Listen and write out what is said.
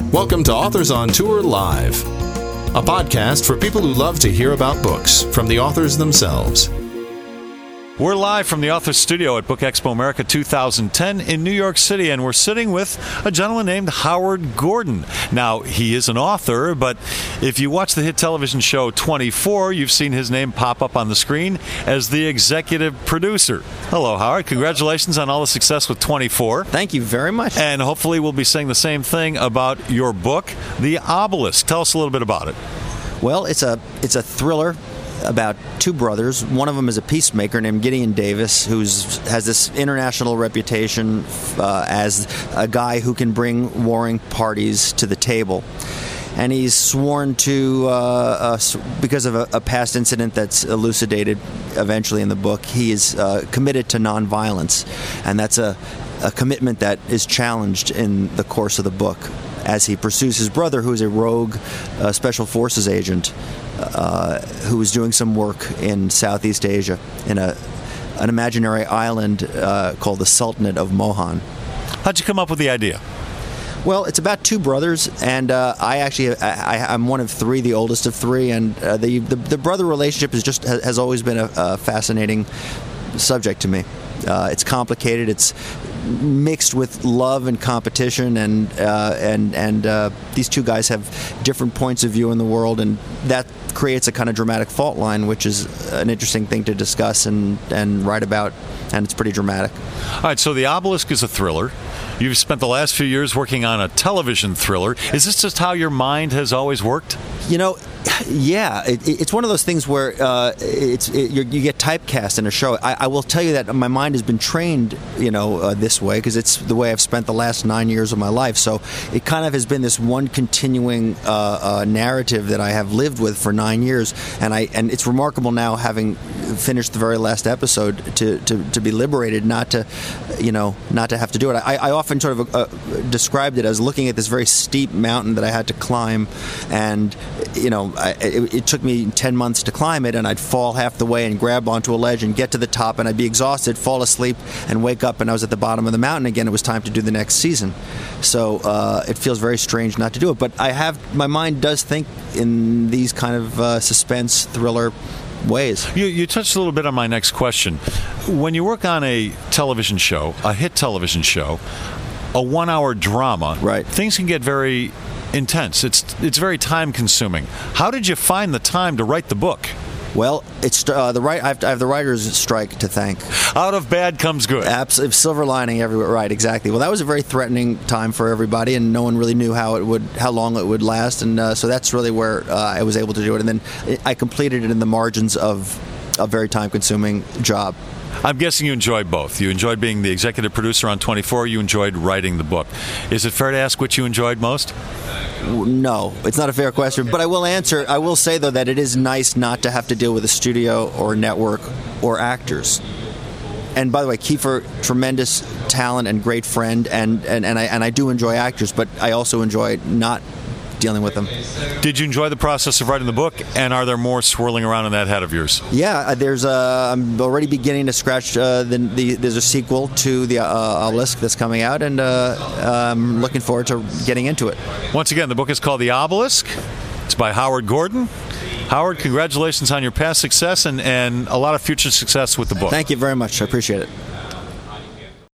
Welcome to Authors on Tour Live, a podcast for people who love to hear about books from the authors themselves. We're live from the Authors Studio at Book Expo America 2010 in New York City, and we're sitting with a gentleman named Howard Gordon. Now, he is an author, but if you watch the hit television show 24, you've seen his name pop up on the screen as the executive producer. Hello, Howard. Congratulations on all the success with 24. Thank you very much. And hopefully we'll be saying the same thing about your book, The Obelisk. Tell us a little bit about it. Well, it's a thriller about two brothers. One of them is a peacemaker named Gideon Davis, who has this international reputation as a guy who can bring warring parties to the table. And he's sworn to, because of a past incident that's elucidated eventually in the book, he is committed to nonviolence. And that's a commitment that is challenged in the course of the book as he pursues his brother, who is a rogue special forces agent who is doing some work in Southeast Asia in an imaginary island called the Sultanate of Mohan. How'd you come up with the idea? Well, it's about two brothers, and I'm one of three, the oldest of three, and the brother relationship has always been a fascinating subject to me. It's complicated. It's mixed with love and competition, and these two guys have different points of view in the world, and that creates a kind of dramatic fault line, which is an interesting thing to discuss and write about, and it's pretty dramatic. All right, so The Obelisk is a thriller. You've spent the last few years working on a television thriller. Is this just how your mind has always worked? You know, yeah, it's one of those things where you get typecast in a show. I will tell you that my mind has been trained, this way because it's the way I've spent the last 9 years of my life. So it kind of has been this one continuing narrative that I have lived with for 9 years, and it's remarkable now, having finished the very last episode, to be liberated, not to have to do it. I often sort of described it as looking at this very steep mountain that I had to climb, and it took me 10 months to climb it, and I'd fall half the way and grab onto a ledge and get to the top, and I'd be exhausted, fall asleep, and wake up, and I was at the bottom of the mountain again. It was time to do the next season. So it feels very strange not to do it, but my mind does think in these kind of suspense thriller ways. You touched a little bit on my next question. When you work on a television show, a hit television show, a 1-hour drama, right, things can get very intense. It's very time consuming. How did you find the time to write the book? Well, it's I have the writer's strike to thank. Out of bad comes good. Absolutely, silver lining everywhere. Right, exactly. Well, that was a very threatening time for everybody, and no one really knew how long it would last, and so that's really where I was able to do it. And then I completed it in the margins of a very time-consuming job. I'm guessing you enjoyed both. You enjoyed being the executive producer on 24. You enjoyed writing the book. Is it fair to ask which you enjoyed most? No, it's not a fair question, but I will answer. I will say, though, that it is nice not to have to deal with a studio or a network or actors. And by the way, Kiefer, tremendous talent and great friend, and I do enjoy actors, but I also enjoy not dealing with them. Did you enjoy the process of writing the book, and are there more swirling around in that head of yours? Yeah, I'm already beginning to scratch. There's a sequel to The Obelisk that's coming out, and I'm looking forward to getting into it. Once again, the book is called The Obelisk. It's by Howard Gordon. Howard, congratulations on your past success and a lot of future success with the book. Thank you very much. I appreciate it.